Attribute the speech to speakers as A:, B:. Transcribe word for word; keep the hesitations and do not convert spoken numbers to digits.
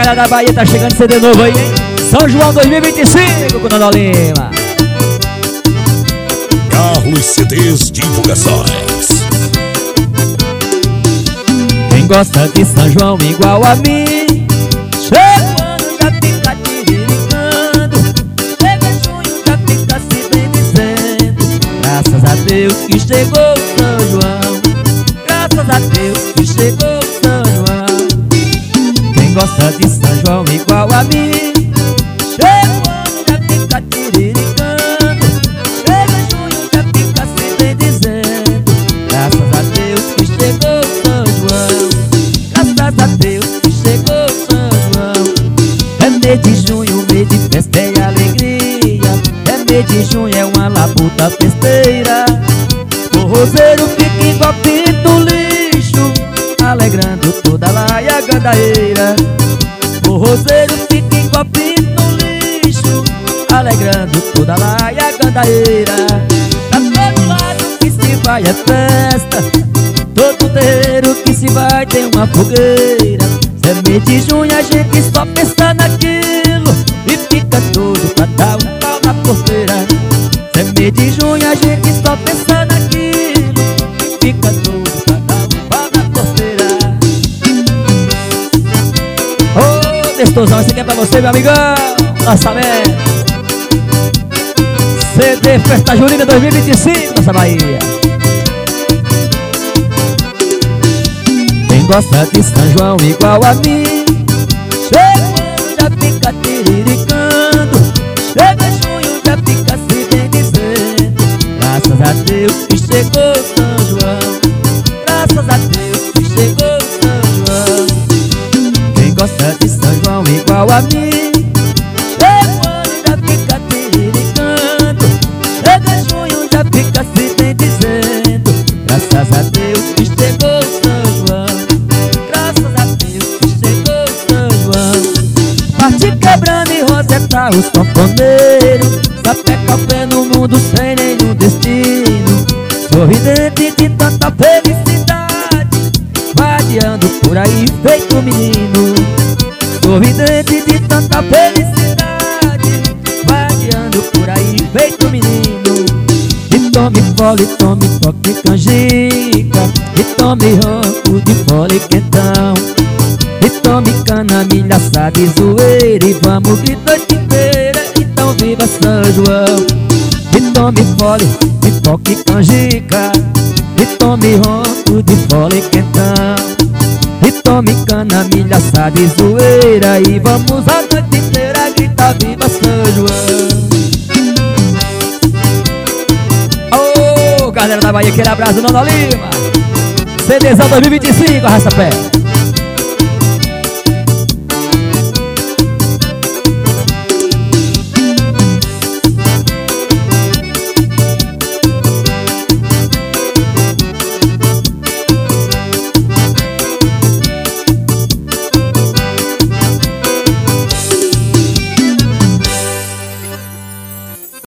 A: galera da Bahia, tá chegando C D novo aí, hein? São João dois mil e vinte e cinco com Nando Lima.
B: Carlos C Ds Divulgações.
A: Quem gosta de São João igual a mim, chega o ano já fica tiriricando, chega junho já fica se bendizendo. Graças a Deus que chegou São João, graças a Deus que chegou São João. Quem gosta de São João igual a mim, chega o ano já fica tiriricando, chega junho já fica se bendizendo. Graças a Deus que chegou São João, graças a Deus que chegou São João. É mês de junho, mês de festa e alegria, é mês de junho, é uma labuta festeira. O roseiro fica igual pinto lixo, alegrando toda a laia gandaeira. O roseiro fica igual pinto lixo, alegrando toda a laia gandaeira. Pra todo lado que se vai é festa, todo terreiro que se vai tem uma fogueira. Se é mês de junho a gente só pensa naquilo e fica doido pra dar um pau na porteira. Se é mês de junho a gente só pensa naquilo e fica doido pra dar um pau na porteira. Ô, oh, Destosão, esse aqui é pra você, meu amigão. Lançamento C D Festa Junina dois mil e vinte e cinco, nossa Bahia. Quem gosta de São João igual a mim, chega o ano já fica tiriricando, chega junho já fica se bendizendo. Graças a Deus que chegou São João, graças a Deus que chegou São João. Quem gosta de São João igual a mim, chega o ano já fica tiriricando, chega junho já fica se bendizendo. Graças a Deus que chegou São João, graças a Deus que chegou São João. Parte quebrando e roseta os companheiros, sapeca o pé no mundo sem nenhum destino. Sorridente de tanta felicidade, vadiando por aí feito menino. Sorridente de tanta felicidade, vadiando por aí feito menino. E tome fole, tome toque canjica, e tome ronco de fole quentão, e tome cana, milha, assada e zoeira, e vamos de noite inteira, então viva São João. E tome fole, de toque canjica, e tome ronco de fole quentão, e tome cana, milha, assada e zoeira, e vamos a noite inteira gritar viva São João. Ô, oh, galera da Bahia, aquele abraço do Nando Lima. CDzão dois mil e vinte e cinco, arrasta pé.